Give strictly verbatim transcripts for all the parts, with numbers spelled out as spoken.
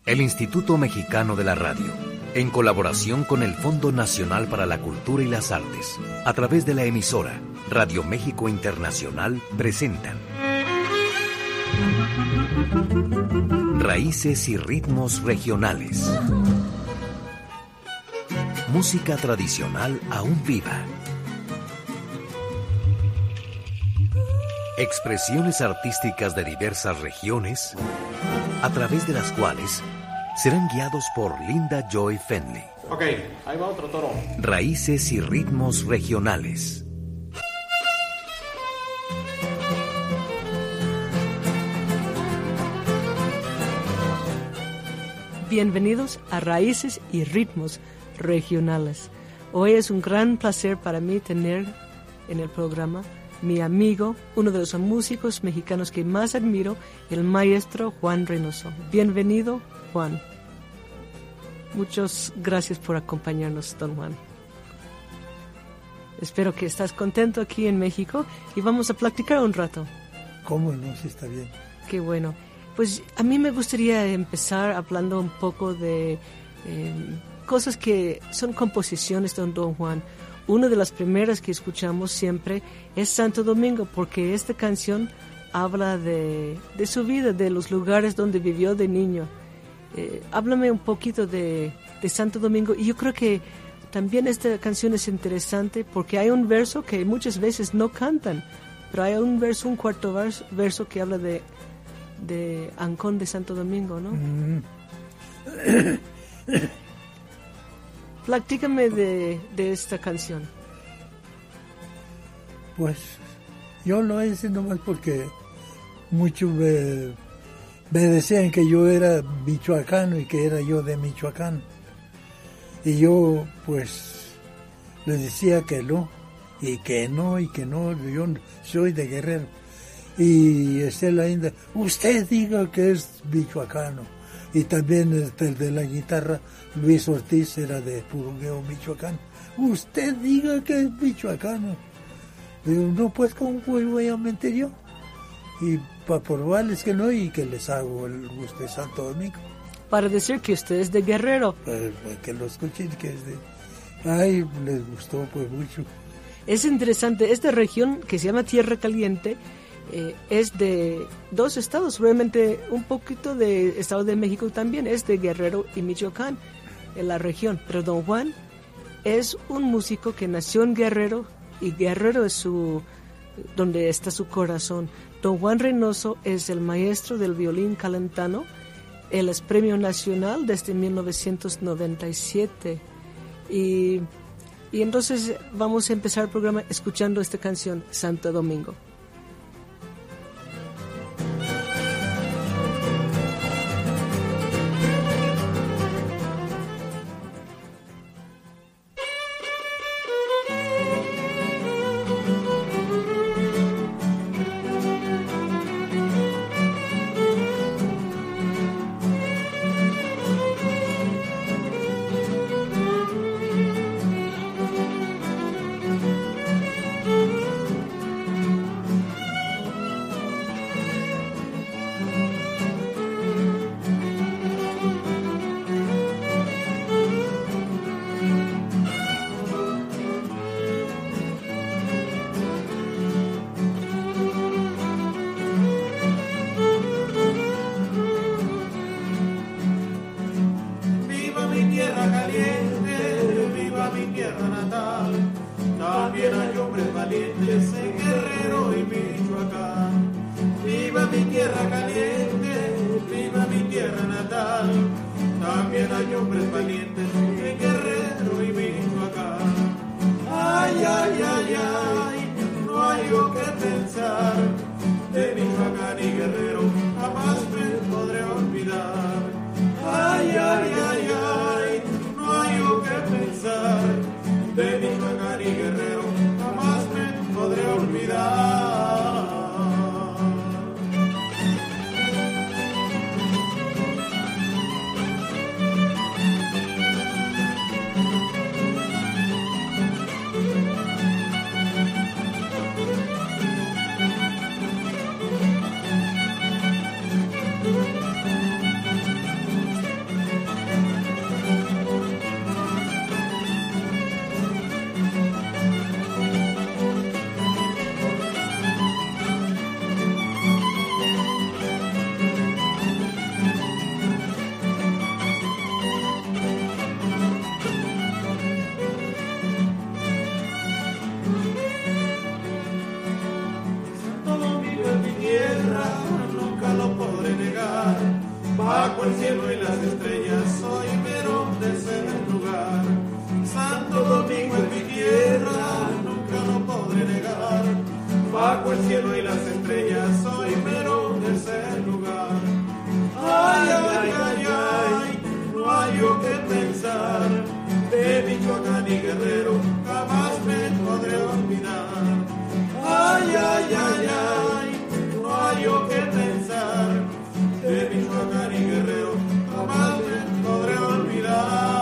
El Instituto Mexicano de la Radio, en colaboración con el Fondo Nacional para la Cultura y las Artes, a través de la emisora Radio México Internacional, presentan Raíces y Ritmos Regionales. Música tradicional aún viva. Expresiones artísticas de diversas regiones, a través de las cuales serán guiados por Linda Joy Fenley. Ok, ahí va otro toro. Raíces y Ritmos Regionales. Bienvenidos a Raíces y Ritmos Regionales. Hoy es un gran placer para mí tener en el programa mi amigo, uno de los músicos mexicanos que más admiro, el maestro Juan Reynoso. Bienvenido, Juan. Muchas gracias por acompañarnos, don Juan. Espero que estás contento aquí en México y vamos a platicar un rato. ¿Cómo no? Sí, está bien. Qué bueno. Pues a mí me gustaría empezar hablando un poco de eh, cosas que son composiciones de don Juan. Una de las primeras que escuchamos siempre es Santo Domingo, porque esta canción habla de, de su vida, de los lugares donde vivió de niño. Eh, háblame un poquito de, de Santo Domingo. Y yo creo que también esta canción es interesante porque hay un verso que muchas veces no cantan, pero hay un verso, un cuarto verso, verso que habla de, de Ancón de Santo Domingo, ¿no? Mm. Platícame de, de esta canción. Pues yo lo hice nomás porque muchos me, me decían que yo era michoacano y que era yo de Michoacán. Y yo pues les decía que no, y que no, y que no, yo soy de Guerrero. Y Estela Inda, usted diga que es michoacano. Y también el de la guitarra, Luis Ortiz, era de Purungueo, Michoacán. Usted diga que es michoacano. Digo, no, pues, ¿cómo voy a mentir yo? Y para probarles que no, y que les hago el gusto de Santo Domingo. Para decir que usted es de Guerrero. Pues, pues, que lo escuchen, que es de... Ay, les gustó pues mucho. Es interesante, esta región que se llama Tierra Caliente, Eh, es de dos estados, realmente un poquito de Estado de México también, es de Guerrero y Michoacán, en la región. Pero don Juan es un músico que nació en Guerrero y Guerrero es su donde está su corazón. Don Juan Reynoso es el maestro del violín calentano, él es premio nacional desde mil novecientos noventa y siete y, y entonces vamos a empezar el programa escuchando esta canción, Santo Domingo. el cielo y las estrellas, soy mero de ese lugar. Santo Domingo es mi tierra, nunca lo podré negar. Bajo el cielo y las estrellas, soy mero de ese lugar. Ay, ay, ay, ay, no hay yo que pensar. De Michoacán y Guerrero jamás me podré olvidar. Ay, ay, ay, ay, no hay yo que pensar. De Michoacán y Guerrero jamás me podré olvidar.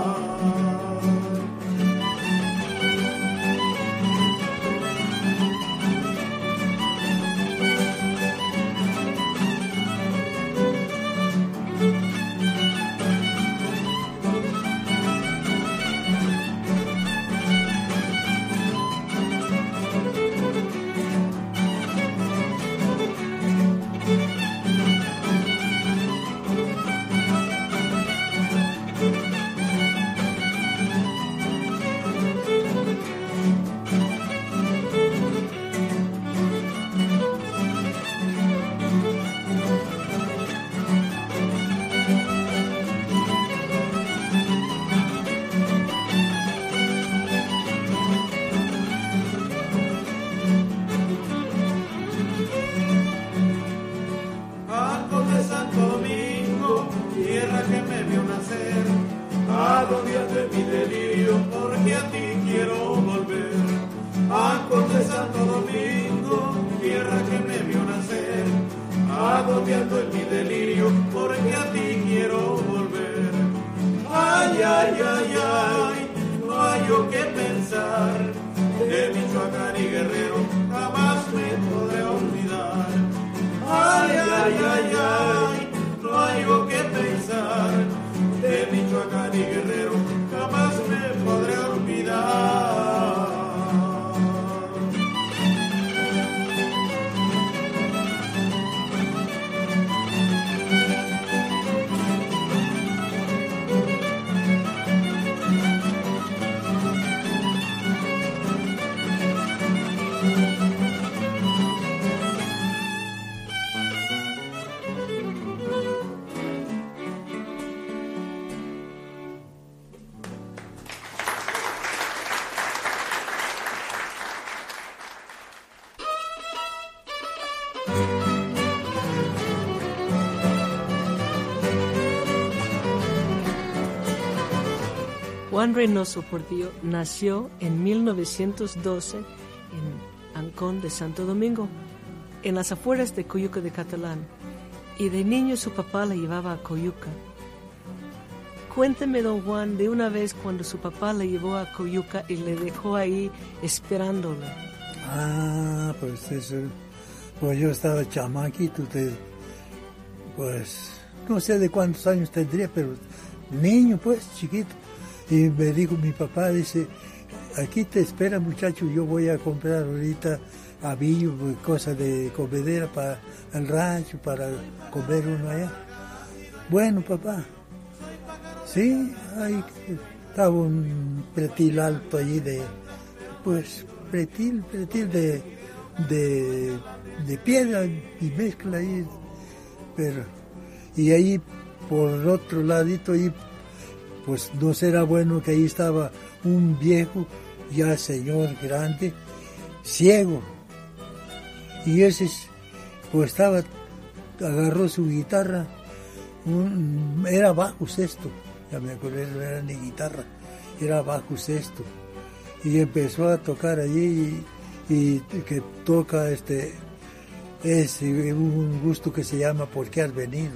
Juan Reynoso Portillo nació en mil novecientos doce en Ancón de Santo Domingo, en las afueras de Coyuca de Catalán, y de niño su papá la llevaba a Coyuca. Cuénteme, don Juan, de una vez cuando su papá la llevó a Coyuca y le dejó ahí esperándolo. Ah, pues eso, pues yo estaba chamaquito, de, pues no sé de cuántos años tendría, pero niño pues, chiquito. Y me dijo mi papá, dice, aquí te espera muchacho, yo voy a comprar ahorita avillo, cosas de comedera para el rancho, para comer uno allá. Bueno, papá, sí, ahí estaba un pretil alto allí de, pues, pretil, pretil de, de, de piedra y mezcla ahí, pero, y ahí por otro ladito ahí, pues no será bueno que ahí estaba un viejo, ya señor grande, ciego. Y ese, pues estaba, agarró su guitarra, un, era bajo sexto, ya me acuerdo, no era ni guitarra, era bajo sexto. Y empezó a tocar allí y, y que toca este, es un gusto que se llama ¿Por qué has venido?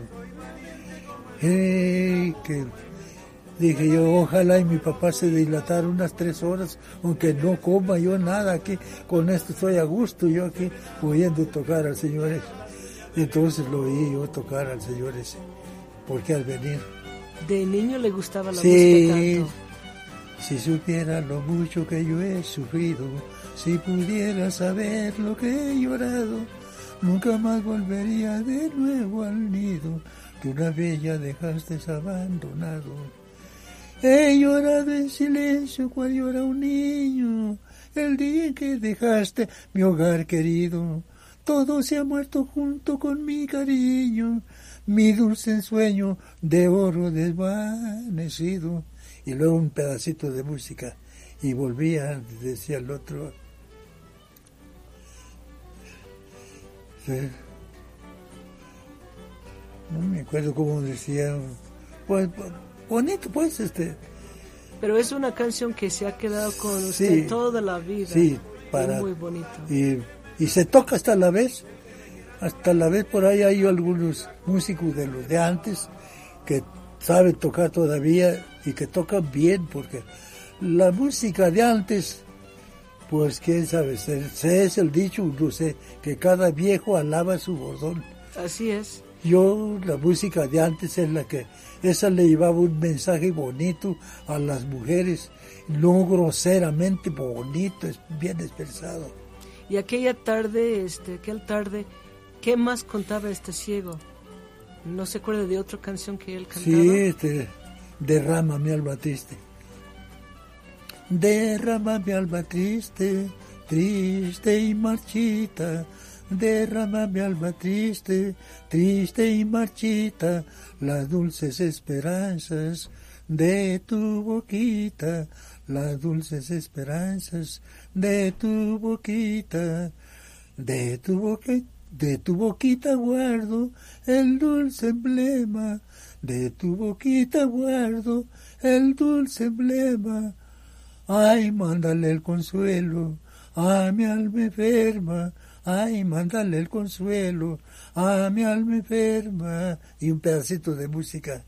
Hey, que dije yo, ojalá y mi papá se dilatara unas tres horas, aunque no coma yo nada, aquí con esto estoy a gusto, yo aquí oyendo tocar al Señor ese. Entonces lo oí yo tocar al Señor ese, ¿por qué al venir? ¿De niño le gustaba la sí, música tanto? Si supiera lo mucho que yo he sufrido, si pudiera saber lo que he llorado, nunca más volvería de nuevo al nido, que una vez ya dejaste abandonado. He llorado en silencio cual llora un niño, el día en que dejaste mi hogar querido. todo se ha muerto junto con mi cariño, mi dulce ensueño de oro desvanecido. Y luego un pedacito de música. Y volvía, decía el otro. Sí. No me acuerdo cómo decía. Pues bonito, pues, este. Pero es una canción que se ha quedado con usted sí, toda la vida. Sí, para. Y muy bonito. Y, y se toca hasta la vez. Hasta la vez por ahí hay algunos músicos de los de antes que saben tocar todavía y que tocan bien, porque la música de antes, pues quién sabe, se, se es el dicho, no sé, que cada viejo alaba su bordón. Así es. Yo, la música de antes es la que, esa le llevaba un mensaje bonito a las mujeres, no groseramente bonito, es bien expresado. Y aquella tarde, este, aquella tarde, ¿qué más contaba este ciego? ¿No se acuerda de otra canción que él cantaba? Sí, este, derrama mi alma triste. Derrama mi alma triste, triste y marchita. Derrama mi alma triste, triste y marchita, las dulces esperanzas de tu boquita, las dulces esperanzas de tu boquita, de tu boquita. De tu boquita guardo el dulce emblema, de tu boquita guardo el dulce emblema. Ay, mándale el consuelo a mi alma enferma, ay, mándale el consuelo a mi alma enferma. Y un pedacito de música.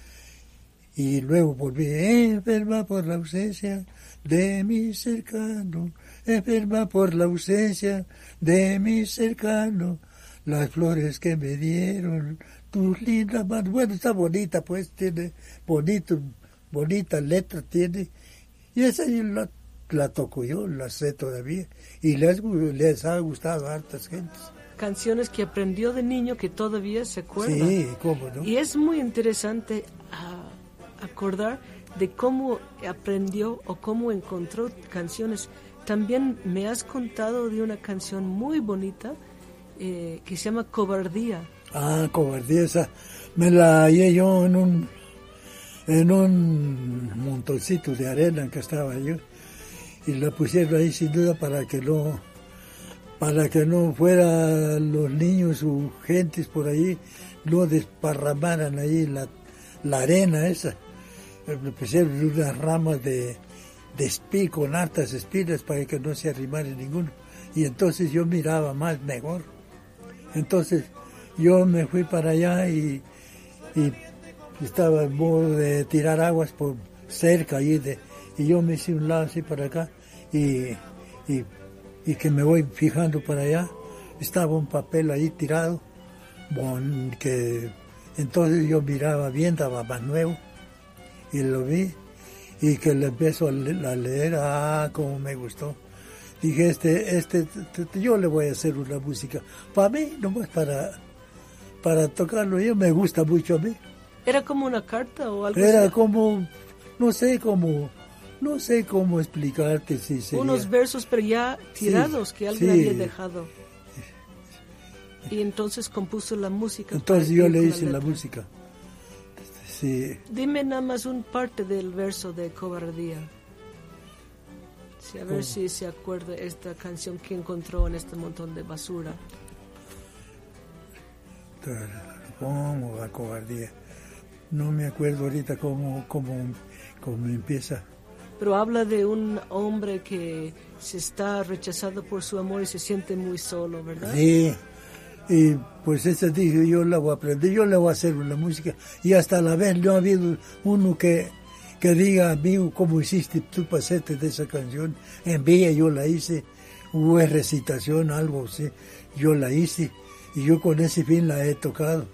Y luego volví, enferma por la ausencia de mi cercano, enferma por la ausencia de mi cercano, las flores que me dieron, tus lindas manos. Bueno, está bonita, pues, tiene bonito, bonita letra tiene, y esa la, la toco yo, la sé todavía, y les, les ha gustado a hartas gentes. Canciones que aprendió de niño que todavía se acuerda. Sí, cómo no. Y es muy interesante uh, acordar de cómo aprendió o cómo encontró canciones. También me has contado de una canción muy bonita eh, que se llama Cobardía. Ah, Cobardía, esa me la hallé yo en un en un montoncito de arena en que estaba yo, y la pusieron ahí sin duda para que no para que no fueran los niños o gentes por ahí, no desparramaran ahí la, la arena esa. Le pusieron unas ramas de, de espí con hartas espinas para que no se arrimara ninguno. Y entonces yo miraba más mejor. Entonces yo me fui para allá y, y estaba en modo de tirar aguas por cerca ahí de, y yo me hice un lado así para acá y, y, y que me voy fijando para allá. Estaba un papel ahí tirado, bon, que entonces yo miraba bien, estaba más nuevo. Y lo vi, y que le empiezo a leer, ah, como me gustó. Dije, este, este, yo le voy a hacer una música, para mí, nomás para, para tocarlo, yo me gusta mucho a mí. ¿Era como una carta o algo Era así? como, no sé cómo, no sé cómo explicarte si sería. Unos versos, pero ya tirados, sí, que alguien sí. había dejado. Y entonces compuso la música. Entonces yo le hice la, la música. Sí. Dime nada más un parte del verso de Cobardía. Sí, a ver ¿Cómo? Si se acuerda esta canción que encontró en este montón de basura. ¿Cómo va Cobardía? No me acuerdo ahorita cómo, cómo, cómo empieza. Pero habla de un hombre que se está rechazado por su amor y se siente muy solo, ¿verdad? Sí. Y pues esa dije, yo la voy a aprender, yo le voy a hacer una música. Y hasta la vez no ha habido uno que, que diga, amigo, ¿cómo hiciste tu pasete de esa canción? En Villa yo la hice, hubo recitación, algo así, yo la hice. Y yo con ese fin la he tocado.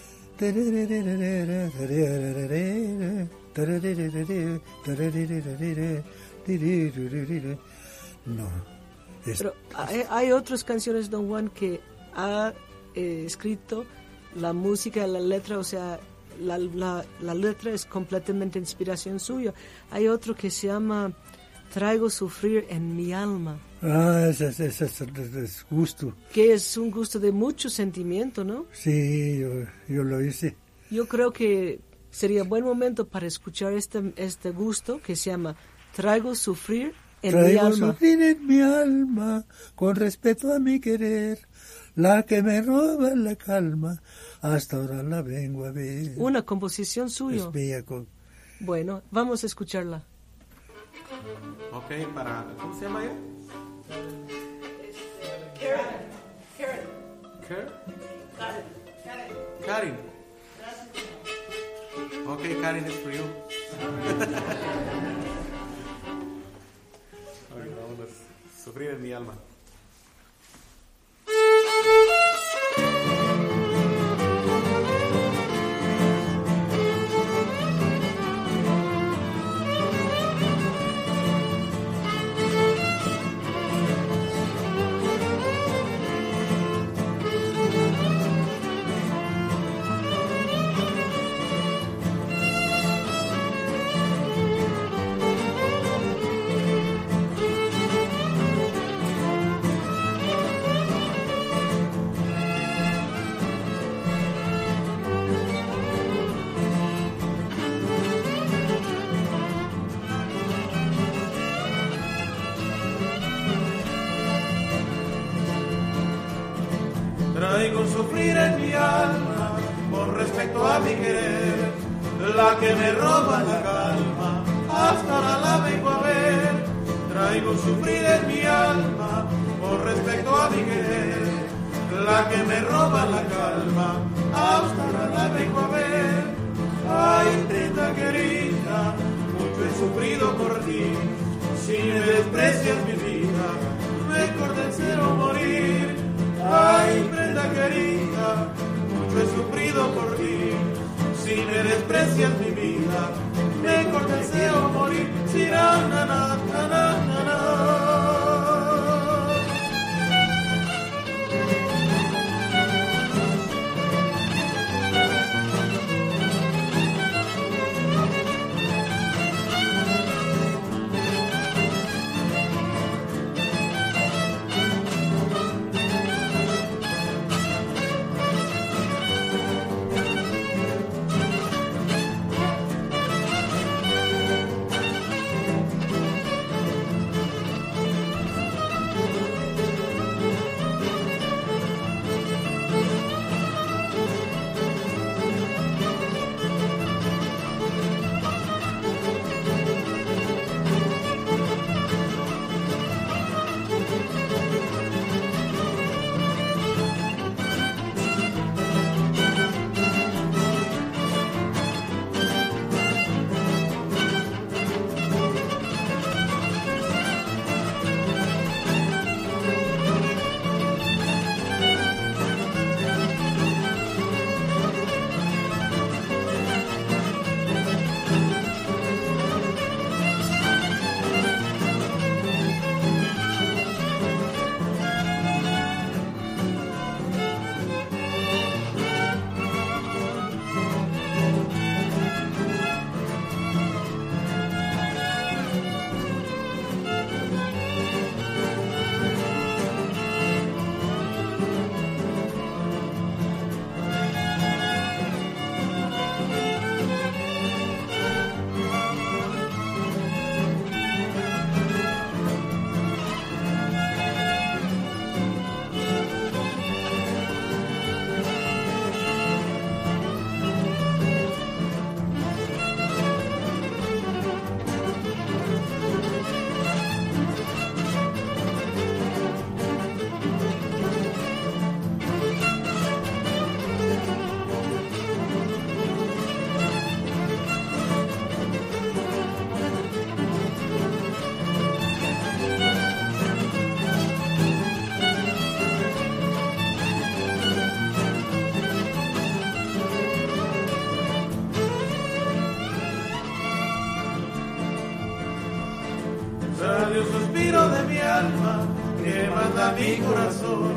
No. Es... Pero hay, hay otras canciones, don Juan, que ha eh, escrito la música, la letra, o sea, la, la, la letra es completamente inspiración suya. Hay otro que se llama traigo sufrir en mi alma. Ah, ese, ese, ese, ese es gusto. Que es un gusto de mucho sentimiento, ¿no? Sí, yo, yo lo hice. Yo creo que sería buen momento para escuchar este, este gusto que se llama Traigo sufrir en Traigo mi alma. sufrir en mi alma, con respeto a mi querer, la que me roba la calma, hasta ahora la vengo a ver. Una composición suya. Es bella. Con... Bueno, vamos a escucharla. Ok, para... ¿Cómo se llama ella? Karen. Karen. Karen. Karen. Karin. Ok, Karin, it's for you. Okay, vamos a sufrir en mi alma. Traigo sufrir en mi alma con respecto a mi querer, la que me roba la calma, hasta ahora la vengo a ver. Traigo sufrir en mi alma con respecto a mi querer, la que me roba la calma, hasta ahora la vengo a ver. Ay, prenda querida, mucho he sufrido por ti, si me desprecias mi vida, mejor del cero morir. Ay, prenda querida, mucho he sufrido por ti, si me desprecias mi vida, mejor deseo morir. Si na na na na na na. Sale un suspiro de mi alma que manda mi corazón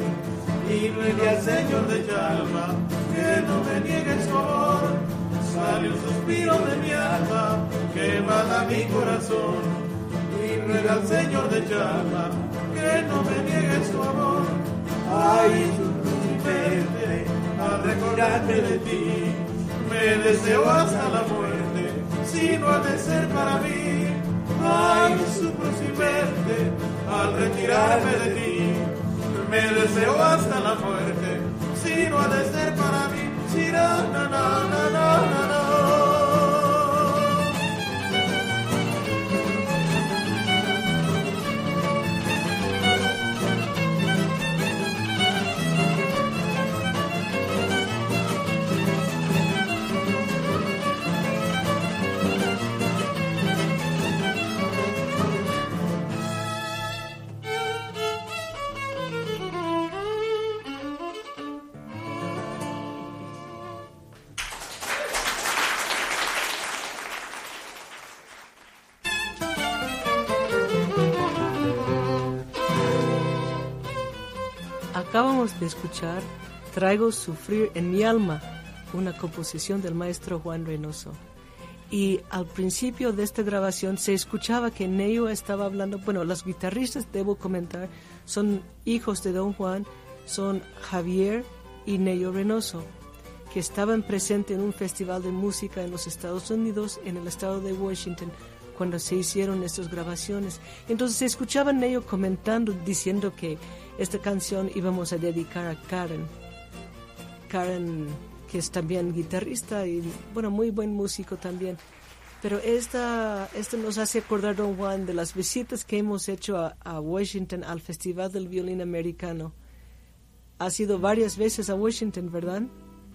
y ruegue al Señor de Yalma que no me niegue su amor. Sale un suspiro de mi alma que manda mi corazón y ruega al Señor de Chalma que no me niegue su amor. Ay, su verde, al recordarme de ti, me deseo hasta la muerte, si no ha de ser para mí. Ay, su verde, al retirarme de ti, me deseo hasta la muerte, si no ha de ser para mí. Si na na na na na na na. Acabamos de escuchar Traigo Sufrir en mi alma, una composición del maestro Juan Reynoso. Y al principio de esta grabación se escuchaba que Neyo estaba hablando, bueno, los guitarristas, debo comentar, son hijos de Don Juan, son Javier y Neyo Reynoso, que estaban presentes en un festival de música en los Estados Unidos, en el estado de Washington, cuando se hicieron estas grabaciones. Entonces se escuchaba Neyo comentando, diciendo que esta canción íbamos a dedicar a Karen. Karen, que es también guitarrista y, bueno, muy buen músico también. Pero esta, esto nos hace acordar, Don Juan, de las visitas que hemos hecho a, a Washington, al Festival del Violín Americano. Ha sido varias veces a Washington, ¿verdad?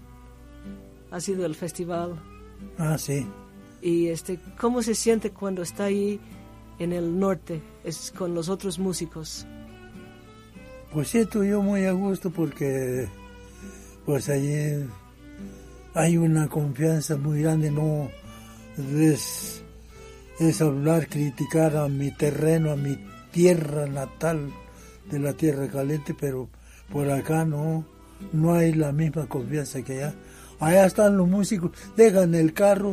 Ha sido el festival. Ah, sí. Y este, ¿cómo se siente cuando está ahí en el norte, es con los otros músicos? Pues siento yo muy a gusto porque pues allí hay una confianza muy grande, no es, es hablar, criticar a mi terreno, a mi tierra natal de la tierra caliente, pero por acá no, no hay la misma confianza que allá. Allá están los músicos, dejan el carro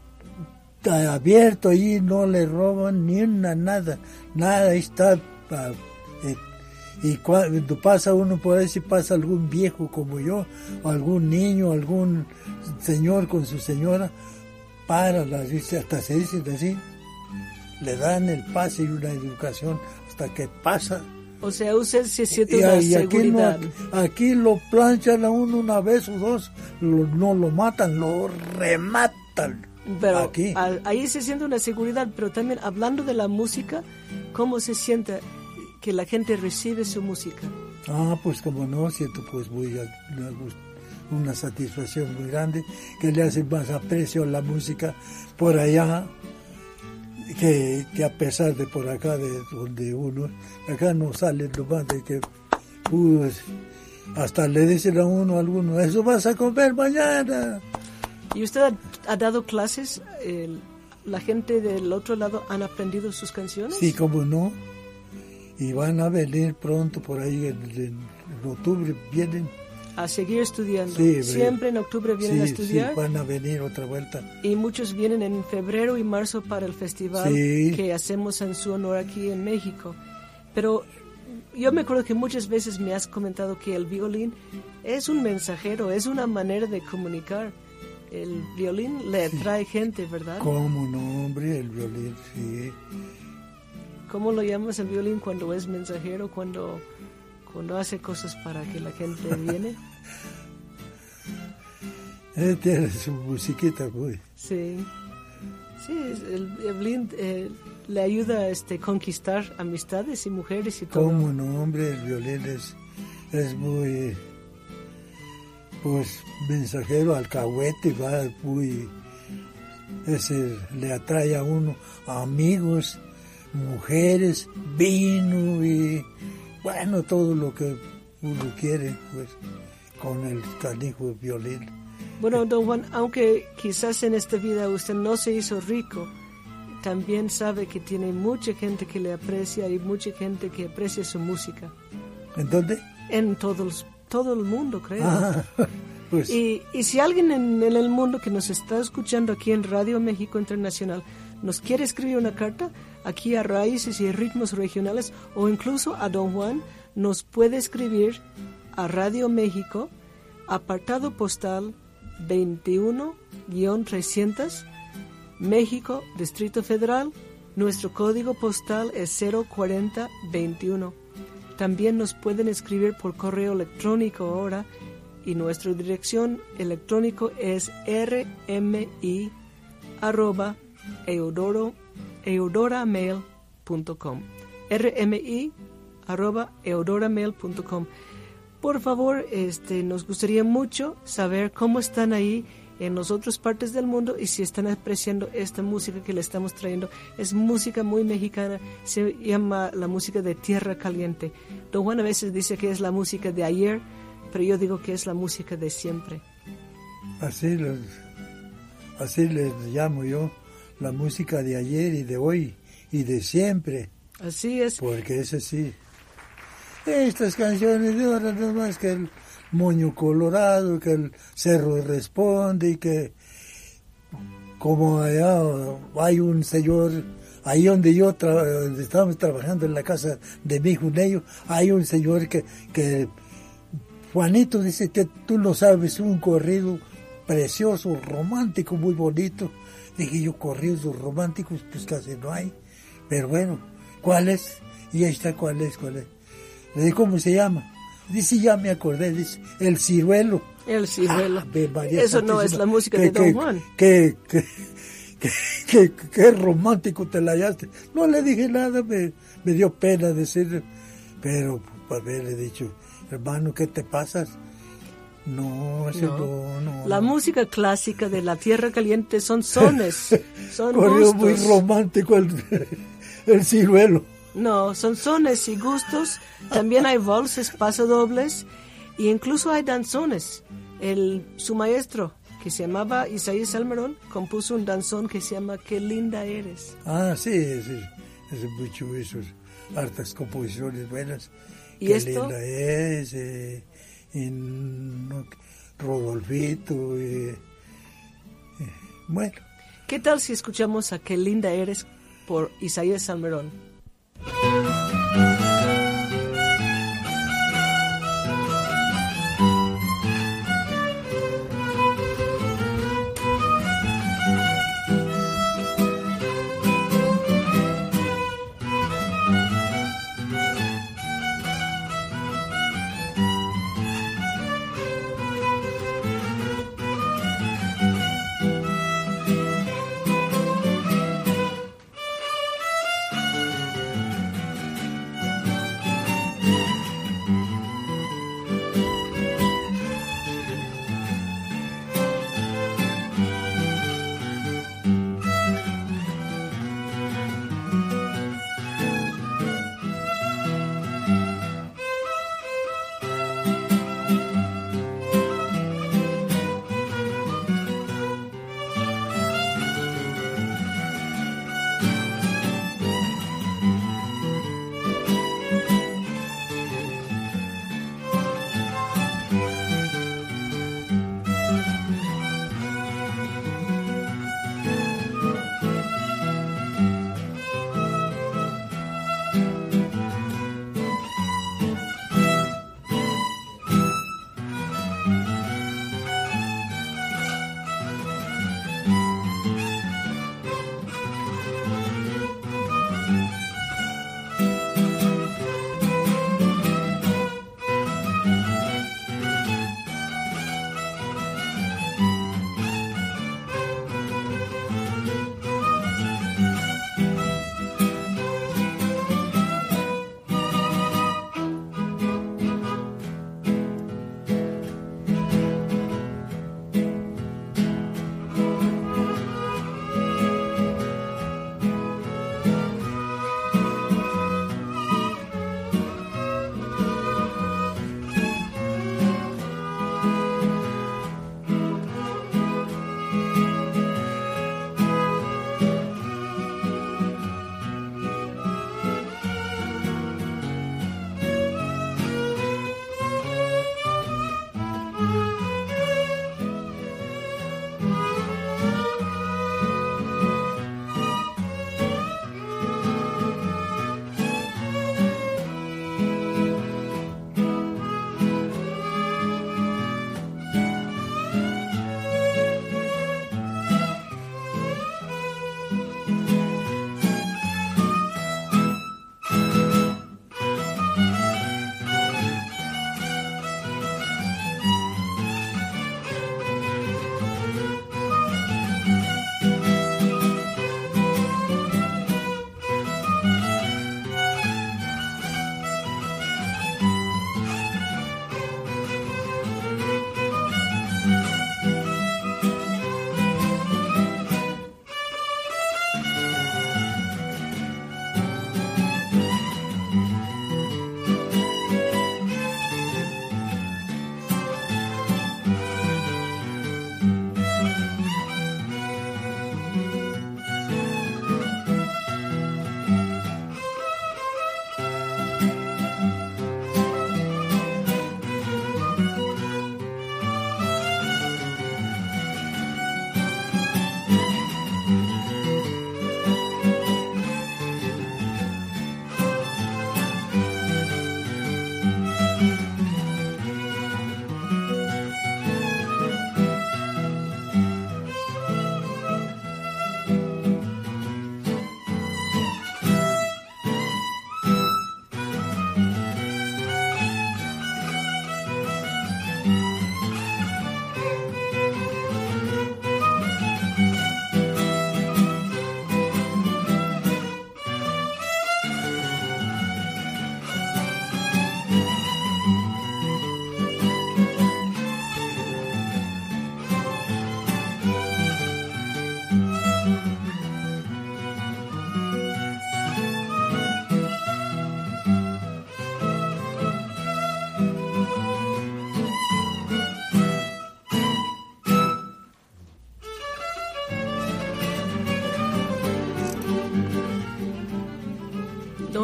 abierto allí, no le roban ni una nada, nada, ahí está. Eh, y cuando pasa uno por ahí, si pasa algún viejo como yo, algún niño, algún señor con su señora, para, la, hasta se dicen así, le dan el pase y una educación hasta que pasa. O sea, usted se siente y, una y aquí seguridad. No, aquí lo planchan a uno una vez o dos, lo, no lo matan, lo rematan. Pero aquí. A, ahí se siente una seguridad, pero también hablando de la música, ¿cómo se siente que la gente recibe su música? Ah, pues como no, siento pues muy una satisfacción muy grande, que le hace más aprecio a la música por allá, que, que a pesar de por acá, de donde uno, acá no sale lo más de que, pues, hasta le dicen a uno, a alguno, eso vas a comer mañana. ¿Y usted ha, ha dado clases? Eh, ¿La gente del otro lado han aprendido sus canciones? Sí, cómo no. Y van a venir pronto por ahí, en, en, en octubre vienen. A seguir estudiando. Sí, Siempre en octubre vienen sí, a estudiar. Sí, van a venir otra vuelta. Y muchos vienen en febrero y marzo para el festival sí. que hacemos en su honor aquí en México. Pero yo me acuerdo que muchas veces me has comentado que el violín es un mensajero, es una manera de comunicar. El violín le atrae sí. gente, ¿verdad? ¿Cómo no, hombre? El violín, sí. ¿Cómo lo llamas el violín cuando es mensajero, cuando, cuando hace cosas para que la gente viene? Él tiene su musiquita, pues. Sí. Sí, el, el violín eh, le ayuda a este, conquistar amistades y mujeres y todo. ¿Cómo no, hombre? El violín es, es muy... pues mensajero, alcahuete, va muy, ese le atrae a uno a amigos, mujeres, vino y bueno, todo lo que uno quiere, pues, con el canijo violín. Bueno, don Juan, aunque quizás en esta vida usted no se hizo rico, también sabe que tiene mucha gente que le aprecia y mucha gente que aprecia su música. ¿En dónde? En todos, todo el mundo, creo. Ah, pues. y, y si alguien en, en el mundo que nos está escuchando aquí en Radio México Internacional nos quiere escribir una carta aquí a Raíces y Ritmos Regionales o incluso a Don Juan, nos puede escribir a Radio México, apartado postal veintiuno trescientos, México, Distrito Federal. Nuestro código postal es cero cuarenta veintiuno. También nos pueden escribir por correo electrónico ahora y nuestra dirección electrónico es rmi arroba eudoro, eudoramail punto com. rmi arroba eudoramail punto com. Por favor, este, nos gustaría mucho saber cómo están ahí en las otras partes del mundo y si están apreciando esta música que le estamos trayendo. Es música muy mexicana, se llama la música de Tierra Caliente. Don Juan a veces dice que es la música de ayer, pero yo digo que es la música de siempre. Así, los, así les llamo yo, la música de ayer y de hoy y de siempre. Así es. Porque es así. Estas canciones de ahora no más que el Moño Colorado, que el Cerro Responde y que como allá hay un señor, ahí donde yo tra- donde estábamos trabajando en la casa de mi hijo Nello, hay un señor que, que Juanito dice que tú no sabes, un corrido precioso, romántico, muy bonito. Dije yo, corridos románticos pues casi no hay, pero bueno, ¿cuál es? Y ahí está, ¿cuál es? ¿Cuál es? Le dije, ¿cómo se llama? Dice, ya me acordé, dice, El Ciruelo. El Ciruelo. Ah, María Eso no es la música de Don Juan. Qué, qué, qué, qué, qué romántico te la hallaste. No le dije nada, me, me dio pena decir, pero para haberle dicho, hermano, ¿qué te pasas? No, ese No. no, no. La no. música clásica de la Tierra Caliente son sones, son Corrió gustos. muy romántico el, el Ciruelo. No, son sones y gustos. También hay valses, pasodobles e incluso hay danzones. El, su maestro, que se llamaba Isaías Salmerón, compuso un danzón que se llama Qué linda eres. Ah, sí, sí, es mucho eso, hartas composiciones buenas. ¿Y Qué esto? linda es, eh, en, no, Rodolfito, eh, eh, bueno. ¿Qué tal si escuchamos a Qué linda eres por Isaías Salmerón?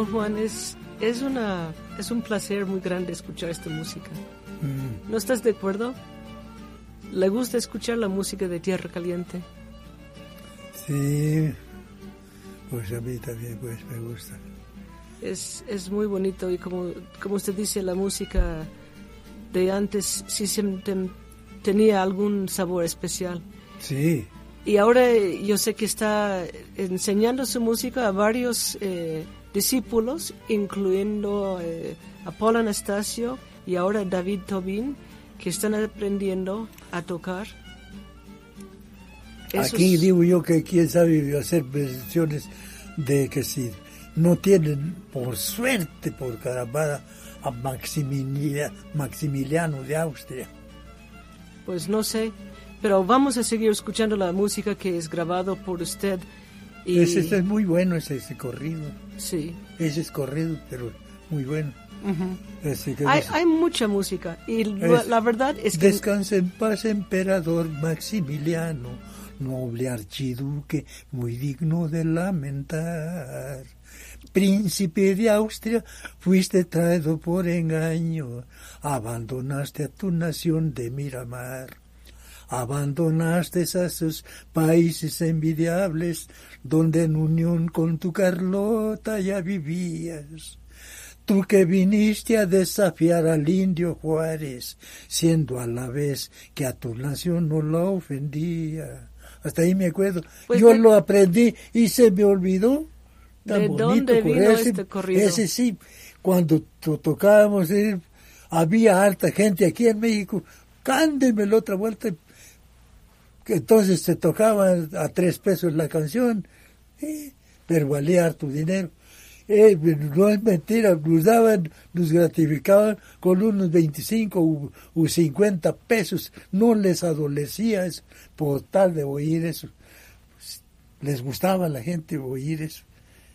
Don Juan, es, es, una, es un placer muy grande escuchar esta música. Mm. ¿No estás de acuerdo? ¿Le gusta escuchar la música de Tierra Caliente? Sí, pues a mí también pues me gusta. Es, es muy bonito y como, como usted dice, la música de antes sí se, ten, tenía algún sabor especial. Sí. Y ahora yo sé que está enseñando su música a varios eh, discípulos, incluyendo eh, a Paul Anastasio y ahora David Tobin, que están aprendiendo a tocar. Esos... Aquí digo yo que quién sabe hacer versiones de que si no tienen, por suerte, por caramba, a Maximiliano, Maximiliano de Austria. Pues no sé. Pero vamos a seguir escuchando la música que es grabado por usted. Y... Ese, ese es muy bueno, ese, ese corrido. Sí. Ese es corrido, pero muy bueno. Uh-huh. Ese que hay, dice, hay mucha música. Y es, la verdad es que... Descansa en paz, emperador Maximiliano, noble archiduque, muy digno de lamentar. Príncipe de Austria, fuiste traído por engaño, abandonaste a tu nación de Miramar. Abandonaste a esos países envidiables, donde en unión con tu Carlota ya vivías. Tú que viniste a desafiar al indio Juárez, siendo a la vez que a tu nación no la ofendía. Hasta ahí me acuerdo. Pues Yo de, lo aprendí y se me olvidó. Tan ¿De bonito, dónde vino ese, este corrido? Ese sí, cuando to- tocábamos, eh, había harta gente aquí en México. Cándeme la otra vuelta. Entonces se tocaba a tres pesos la canción, eh, pero valía harto dinero. Eh, no es mentira, nos daban, nos gratificaban con unos veinticinco u, u cincuenta pesos. No les adolecía eso, por tal de oír eso. Les gustaba a la gente oír eso.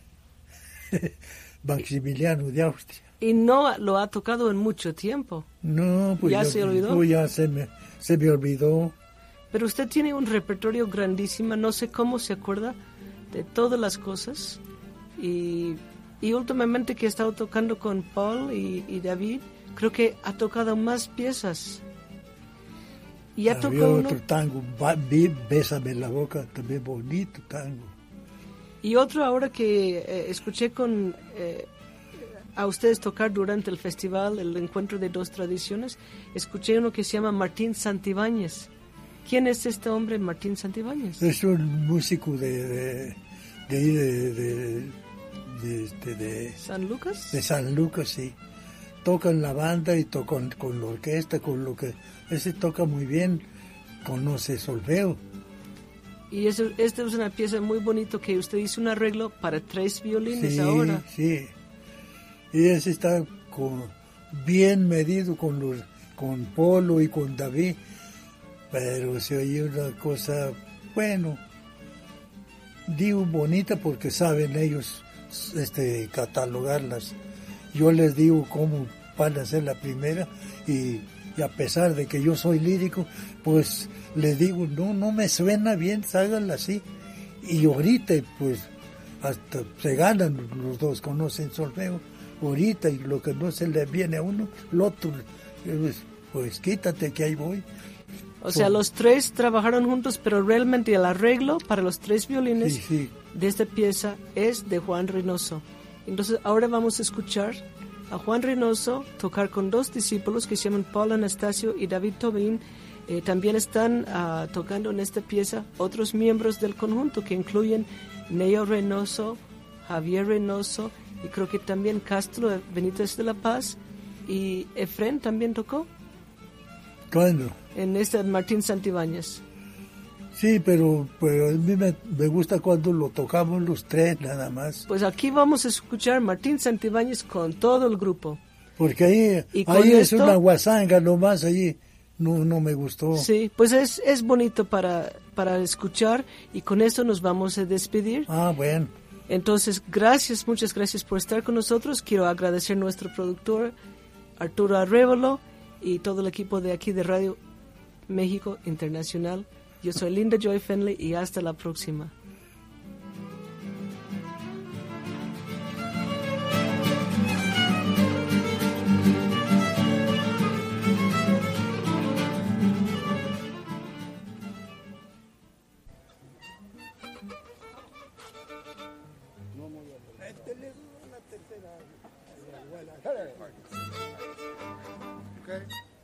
Maximiliano de Austria. Y no lo ha tocado en mucho tiempo. No, pues ¿Ya yo, se olvidó? Yo ya se me, se me olvidó. Pero usted tiene un repertorio grandísimo, no sé cómo se acuerda de todas las cosas. Y, y últimamente que he estado tocando con Paul y, y David, creo que ha tocado más piezas. Y ha Había tocado otro uno, tango, Bésame la boca, también bonito tango. Y otro ahora que eh, escuché con eh, a ustedes tocar durante el festival, el encuentro de dos tradiciones, escuché uno que se llama Martín Santibáñez. ¿Quién es este hombre, Martín Santibáñez? Es un músico de de de, de, de, de, de, de ¿San Lucas? De San Lucas, sí. Toca en la banda y toca con, con la orquesta, con lo que... Ese toca muy bien, conoce solfeo. Y eso, esta es una pieza muy bonita que usted hizo un arreglo para tres violines sí, ahora. Sí, y ese está con, bien medido con los, con Polo y con David, pero se oye una cosa, bueno, digo bonita porque saben ellos este, catalogarlas. Yo les digo cómo van a ser la primera y, y a pesar de que yo soy lírico, pues les digo, no, no me suena bien, háganla así. Y ahorita, pues, hasta se ganan los dos, conocen solfeo, ahorita, y lo que no se le viene a uno, lo otro, pues, pues quítate que ahí voy. O sea, los tres trabajaron juntos, pero realmente el arreglo para los tres violines sí, sí. de esta pieza es de Juan Reynoso. Entonces, ahora vamos a escuchar a Juan Reynoso tocar con dos discípulos que se llaman Paul Anastasio y David Tobin. Eh, también están uh, tocando en esta pieza otros miembros del conjunto que incluyen Neo Reynoso, Javier Reynoso y creo que también Castro Benítez de la Paz y Efren también tocó. ¿Cuándo? En este Martín Santibáñez. Sí, pero, pero a mí me, me gusta cuando lo tocamos los tres nada más. Pues aquí vamos a escuchar Martín Santibáñez con todo el grupo. Porque ahí, ahí es esto, una guasanga nomás, allí no, no me gustó. Sí, pues es, es bonito para, para escuchar y con esto nos vamos a despedir. Ah, bueno. Entonces, gracias, muchas gracias por estar con nosotros. Quiero agradecer a nuestro productor, Arturo Arrévalo, y todo el equipo de aquí de Radio México Internacional. Yo soy Linda Joy Fenley y hasta la próxima. Okay.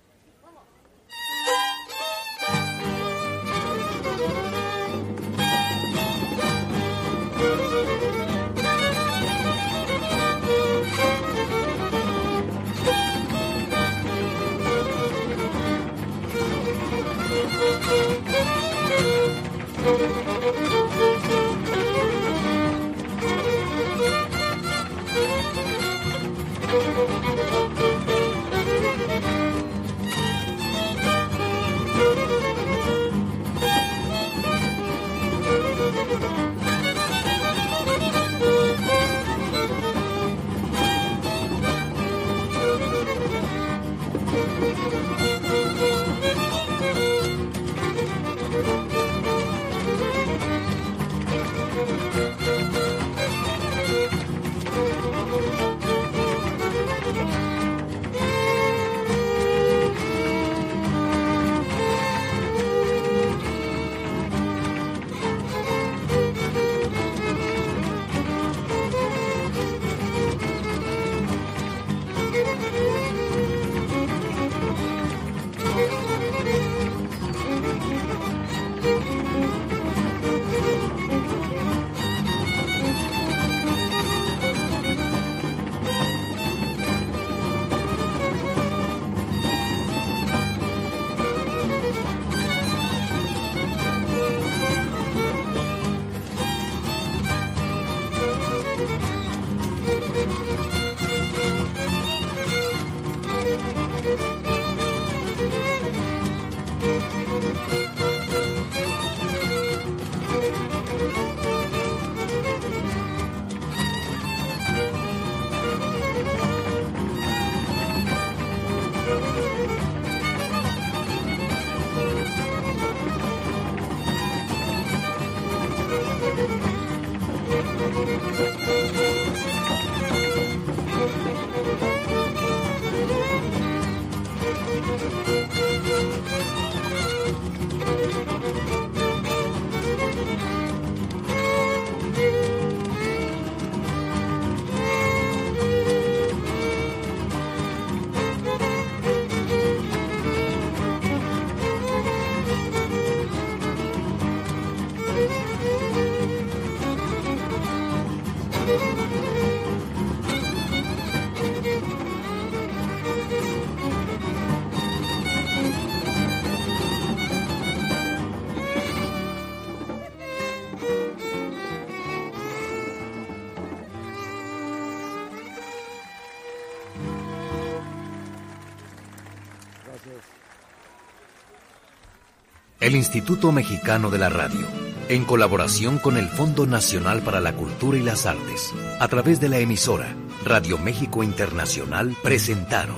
El Instituto Mexicano de la Radio, en colaboración con el Fondo Nacional para la Cultura y las Artes, a través de la emisora Radio México Internacional, presentaron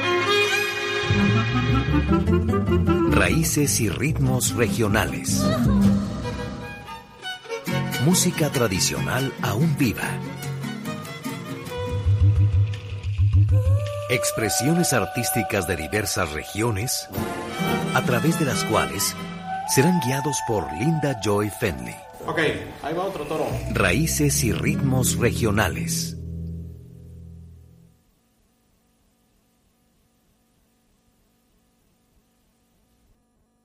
Raíces y Ritmos Regionales. Música tradicional aún viva. Expresiones artísticas de diversas regiones, a través de las cuales serán guiados por Linda Joy Fenley. Ok, ahí va otro toro. Raíces y Ritmos Regionales.